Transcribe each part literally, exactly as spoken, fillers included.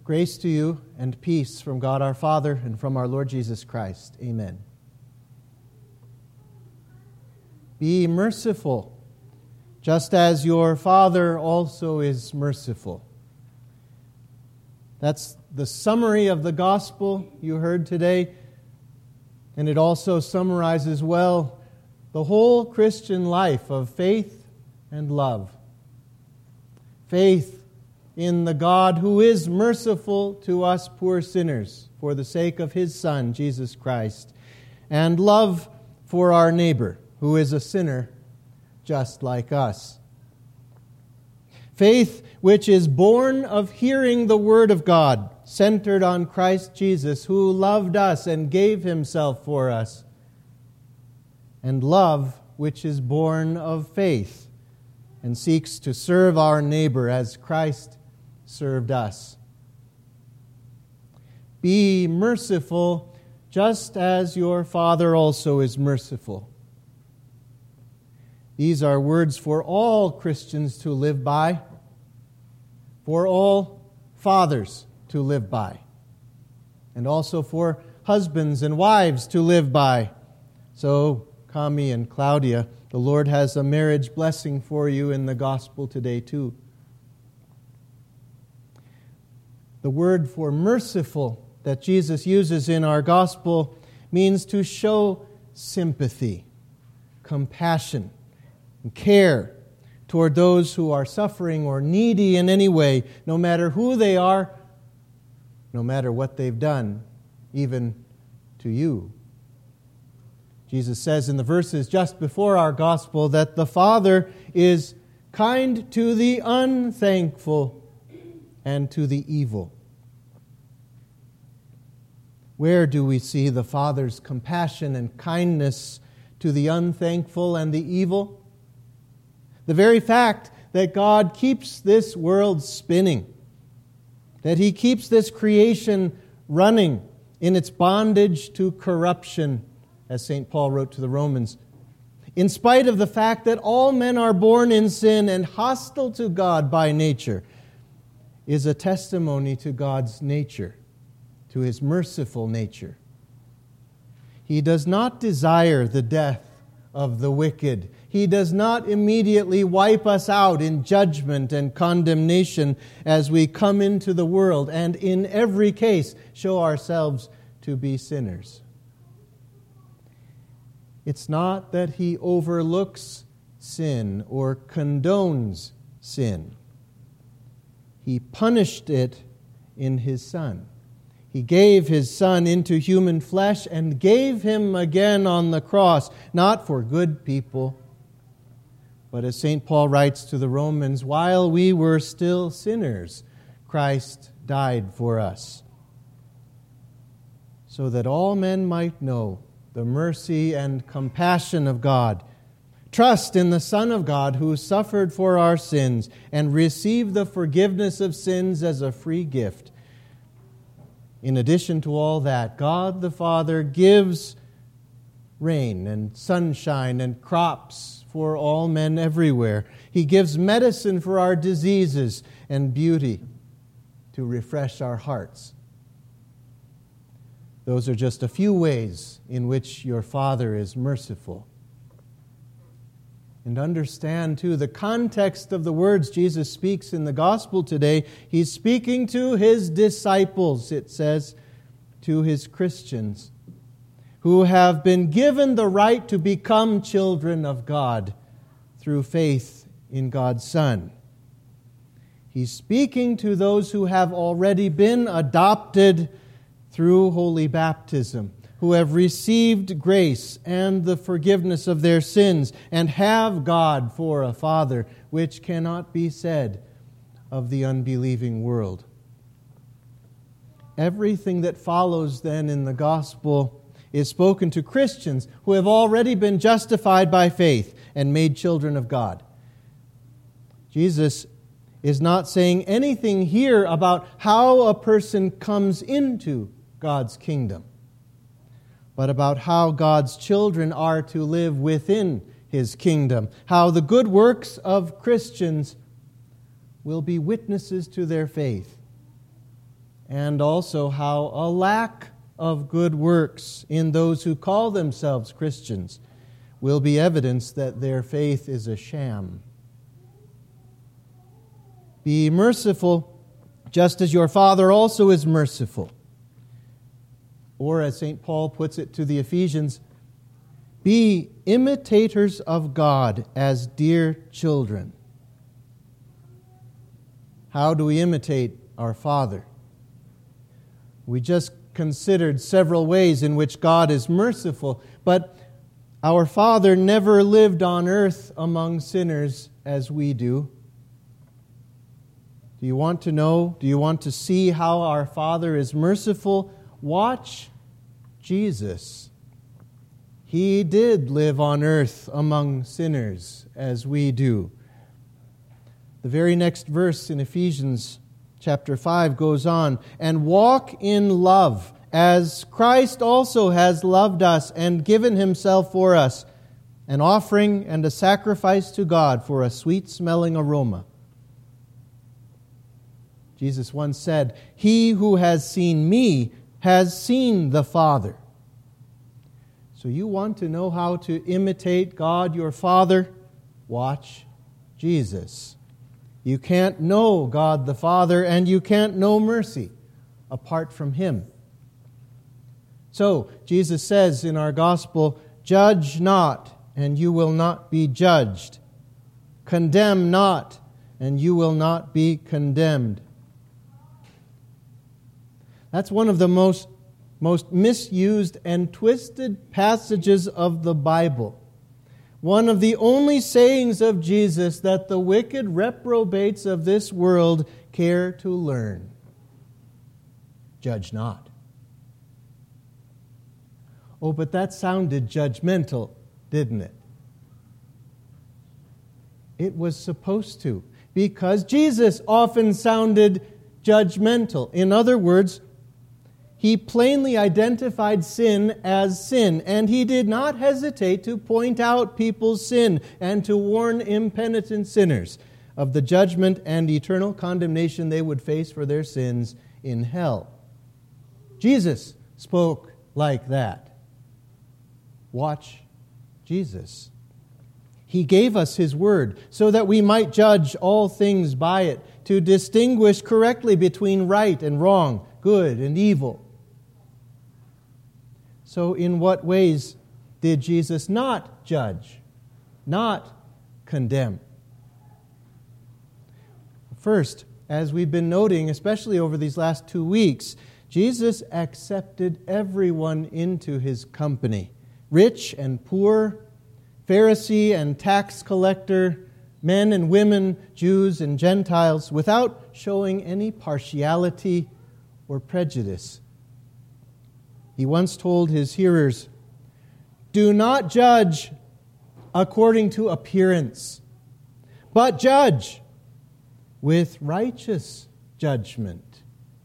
Grace to you and peace from God our Father and from our Lord Jesus Christ. Amen. Be merciful, just as your Father also is merciful. That's the summary of the gospel you heard today, and it also summarizes well the whole Christian life of faith and love. Faith in the God who is merciful to us poor sinners for the sake of His Son, Jesus Christ, and love for our neighbor who is a sinner just like us. Faith which is born of hearing the Word of God, centered on Christ Jesus, who loved us and gave Himself for us. And love which is born of faith and seeks to serve our neighbor as Christ served us. Be merciful, just as your Father also is merciful. These are words for all Christians to live by, for all fathers to live by, and also for husbands and wives to live by. So, Kami and Claudia, the Lord has a marriage blessing for you in the gospel today too. The word for merciful that Jesus uses in our gospel means to show sympathy, compassion, and care toward those who are suffering or needy in any way, no matter who they are, no matter what they've done, even to you. Jesus says in the verses just before our gospel that the Father is kind to the unthankful and to the evil. Where do we see the Father's compassion and kindness to the unthankful and the evil? The very fact that God keeps this world spinning, that He keeps this creation running in its bondage to corruption, as Saint Paul wrote to the Romans, in spite of the fact that all men are born in sin and hostile to God by nature, is a testimony to God's nature, to His merciful nature. He does not desire the death of the wicked. He does not immediately wipe us out in judgment and condemnation as we come into the world and in every case show ourselves to be sinners. It's not that He overlooks sin or condones sin. He punished it in His Son. He gave His Son into human flesh and gave Him again on the cross, not for good people, but as Saint Paul writes to the Romans, while we were still sinners, Christ died for us, so that all men might know the mercy and compassion of God, trust in the Son of God who suffered for our sins, and receive the forgiveness of sins as a free gift. In addition to all that, God the Father gives rain and sunshine and crops for all men everywhere. He gives medicine for our diseases and beauty to refresh our hearts. Those are just a few ways in which your Father is merciful. And understand, too, the context of the words Jesus speaks in the gospel today. He's speaking to His disciples, it says, to His Christians, who have been given the right to become children of God through faith in God's Son. He's speaking to those who have already been adopted through holy baptism, who have received grace and the forgiveness of their sins, and have God for a Father, which cannot be said of the unbelieving world. Everything that follows then in the gospel is spoken to Christians who have already been justified by faith and made children of God. Jesus is not saying anything here about how a person comes into God's kingdom, but about how God's children are to live within His kingdom, how the good works of Christians will be witnesses to their faith, and also how a lack of good works in those who call themselves Christians will be evidence that their faith is a sham. Be merciful, just as your Father also is merciful. Or, as Saint Paul puts it to the Ephesians, be imitators of God as dear children. How do we imitate our Father? We just considered several ways in which God is merciful, but our Father never lived on earth among sinners as we do. Do you want to know? Do you want to see how our Father is merciful? Watch Jesus. He did live on earth among sinners as we do. The very next verse in Ephesians chapter five goes on, and walk in love, as Christ also has loved us and given himself for us, an offering and a sacrifice to God for a sweet-smelling aroma. Jesus once said, "He who has seen me has seen the Father." So you want to know how to imitate God your Father? Watch Jesus. You can't know God the Father and you can't know mercy apart from Him. So, Jesus says in our gospel, "Judge not, and you will not be judged. Condemn not, and you will not be condemned." That's one of the most, most misused and twisted passages of the Bible. One of the only sayings of Jesus that the wicked reprobates of this world care to learn. Judge not. Oh, but that sounded judgmental, didn't it? It was supposed to, because Jesus often sounded judgmental. In other words, He plainly identified sin as sin, and He did not hesitate to point out people's sin and to warn impenitent sinners of the judgment and eternal condemnation they would face for their sins in hell. Jesus spoke like that. Watch Jesus. He gave us His word so that we might judge all things by it, to distinguish correctly between right and wrong, good and evil. So in what ways did Jesus not judge, not condemn? First, as we've been noting, especially over these last two weeks, Jesus accepted everyone into His company. Rich and poor, Pharisee and tax collector, men and women, Jews and Gentiles, without showing any partiality or prejudice. He once told His hearers, "Do not judge according to appearance, but judge with righteous judgment."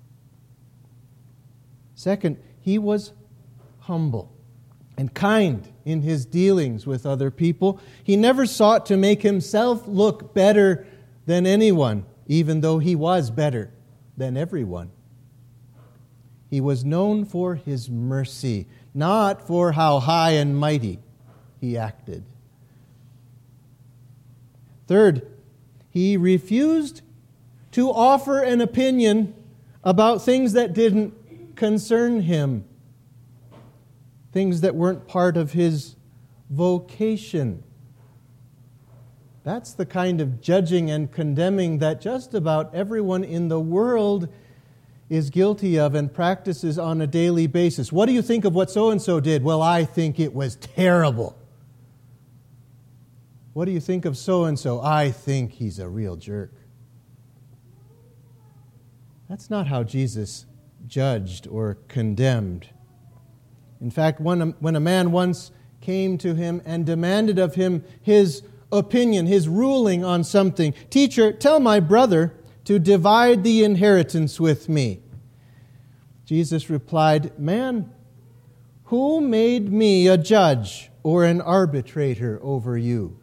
Second, He was humble and kind in His dealings with other people. He never sought to make Himself look better than anyone, even though He was better than everyone. He was known for His mercy, not for how high and mighty He acted. Third, He refused to offer an opinion about things that didn't concern Him, things that weren't part of His vocation. That's the kind of judging and condemning that just about everyone in the world is guilty of and practices on a daily basis. What do you think of what so-and-so did? Well, I think it was terrible. What do you think of so-and-so? I think he's a real jerk. That's not how Jesus judged or condemned. In fact, when a, when a man once came to Him and demanded of Him his opinion, his ruling on something, "Teacher, tell my brother to divide the inheritance with me," Jesus replied, "Man, who made me a judge or an arbitrator over you?"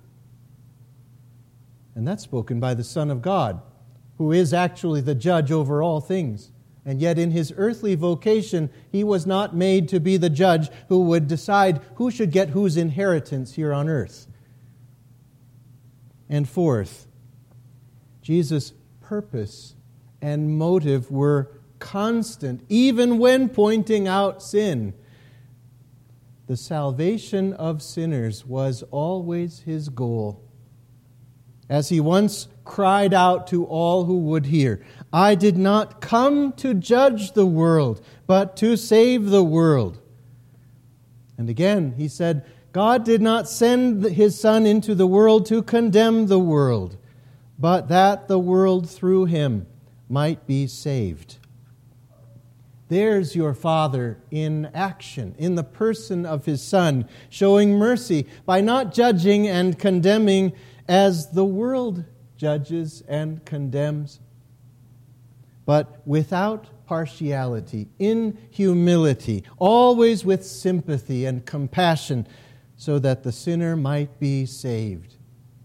And that's spoken by the Son of God, who is actually the judge over all things, And yet in his earthly vocation, he was not made to be the judge who would decide who should get whose inheritance here on earth. And fourth, Jesus' purpose and motive were constant, even when pointing out sin. The salvation of sinners was always his goal. As he once cried out to all who would hear, "I did not come to judge the world, but to save the world." And again, he said, God did not send his Son into the world to condemn the world, but that the world through him might be saved. There's your Father in action, in the person of his Son, showing mercy by not judging and condemning as the world judges and condemns, but without partiality, in humility, always with sympathy and compassion, so that the sinner might be saved.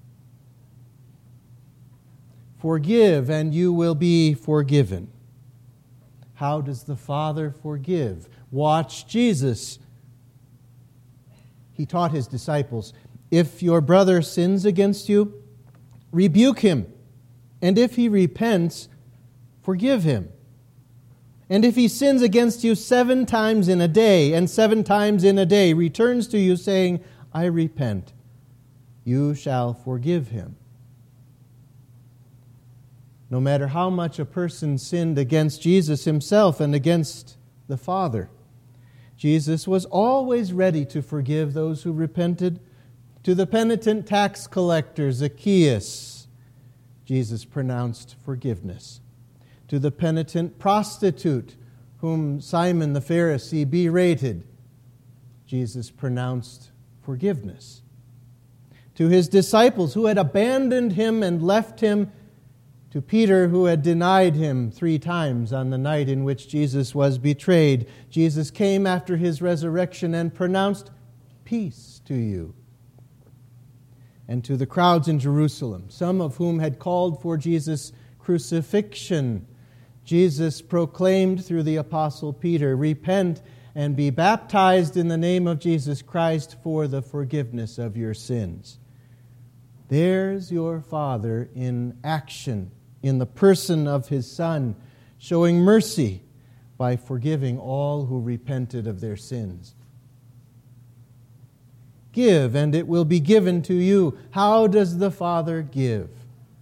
Forgive, and you will be forgiven. How does the Father forgive? Watch Jesus. He taught his disciples, "If your brother sins against you, rebuke him. And if he repents, forgive him. And if he sins against you seven times in a day, and seven times in a day returns to you saying, 'I repent,' you shall forgive him." No matter how much a person sinned against Jesus himself and against the Father, Jesus was always ready to forgive those who repented. To the penitent tax collector Zacchaeus, Jesus pronounced forgiveness. To the penitent prostitute whom Simon the Pharisee berated, Jesus pronounced forgiveness. To his disciples who had abandoned him and left him, to Peter who had denied him three times on the night in which Jesus was betrayed, Jesus came after his resurrection and pronounced peace to you. And to the crowds in Jerusalem, some of whom had called for Jesus' crucifixion, Jesus proclaimed through the Apostle Peter, "Repent and be baptized in the name of Jesus Christ for the forgiveness of your sins." There's your Father in action, in the person of his Son, showing mercy by forgiving all who repented of their sins. Give, and it will be given to you. How does the Father give?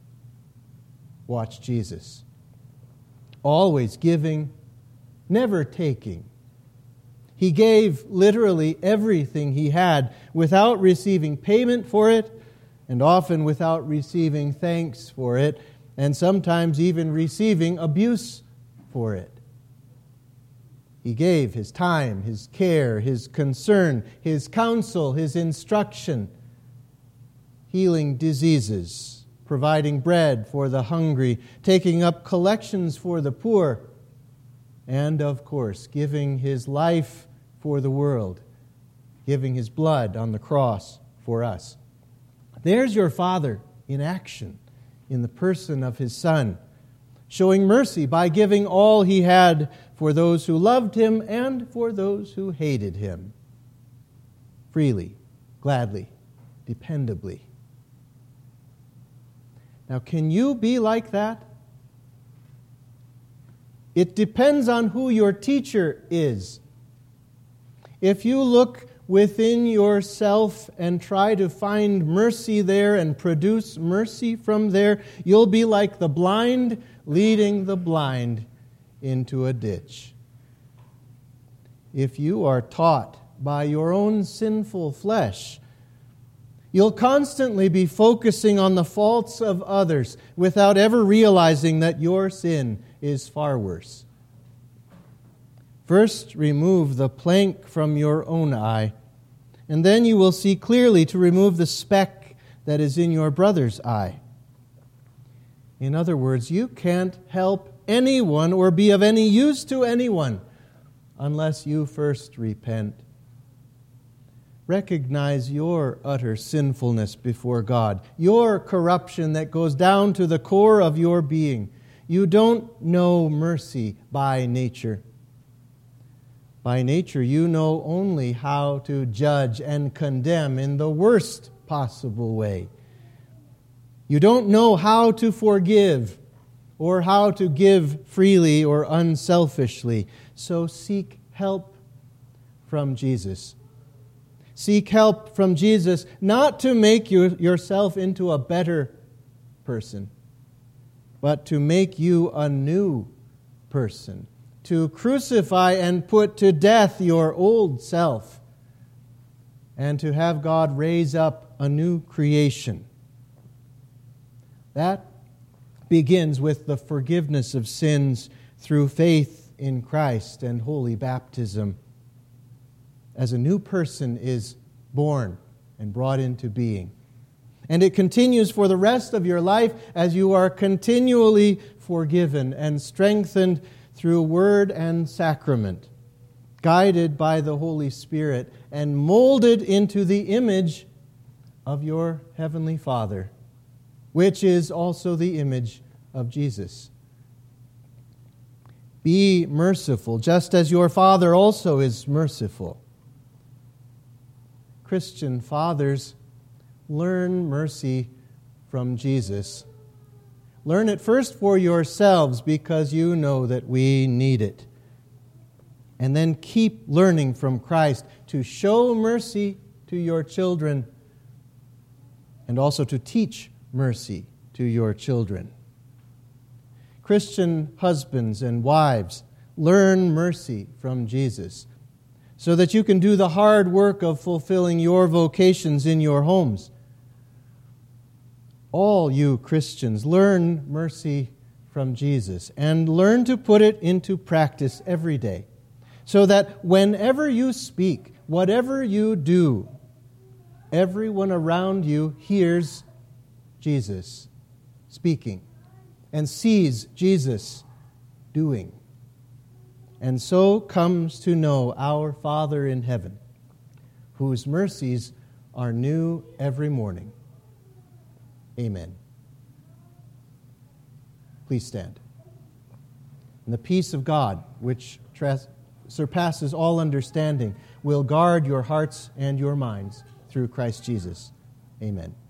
Watch Jesus. Always giving, never taking. He gave literally everything he had without receiving payment for it, and often without receiving thanks for it, and sometimes even receiving abuse for it. He gave his time, his care, his concern, his counsel, his instruction, healing diseases, providing bread for the hungry, taking up collections for the poor, and, of course, giving his life for the world, giving his blood on the cross for us. There's your Father in action, in the person of his Son, showing mercy by giving all he had for those who loved him and for those who hated him. Freely, gladly, dependably. Now, can you be like that? It depends on who your teacher is. If you look within yourself and try to find mercy there and produce mercy from there, you'll be like the blind leading the blind into a ditch. If you are taught by your own sinful flesh, you'll constantly be focusing on the faults of others without ever realizing that your sin is far worse. First, remove the plank from your own eye, and then you will see clearly to remove the speck that is in your brother's eye. In other words, you can't help anyone or be of any use to anyone unless you first repent. Recognize your utter sinfulness before God, your corruption that goes down to the core of your being, You don't know mercy by nature. By nature, you know only how to judge and condemn in the worst possible way. You don't know how to forgive or how to give freely or unselfishly. So seek help from Jesus. Seek help from Jesus, not to make you, yourself into a better person, but to make you a new person, to crucify and put to death your old self, and to have God raise up a new creation. That begins with the forgiveness of sins through faith in Christ and holy baptism, as a new person is born and brought into being. And it continues for the rest of your life as you are continually forgiven and strengthened through word and sacrament, guided by the Holy Spirit and molded into the image of your Heavenly Father, which is also the image of Jesus. Be merciful, just as your Father also is merciful. Christian fathers, learn mercy from Jesus. Learn it first for yourselves because you know that we need it. And then keep learning from Christ to show mercy to your children and also to teach mercy to your children. Christian husbands and wives, learn mercy from Jesus so that you can do the hard work of fulfilling your vocations in your homes. All you Christians, learn mercy from Jesus and learn to put it into practice every day so that whenever you speak, whatever you do, everyone around you hears Jesus speaking and sees Jesus doing, and so comes to know our Father in heaven, whose mercies are new every morning. Amen. Please stand. And the peace of God, which tras- surpasses all understanding, will guard your hearts and your minds through Christ Jesus. Amen.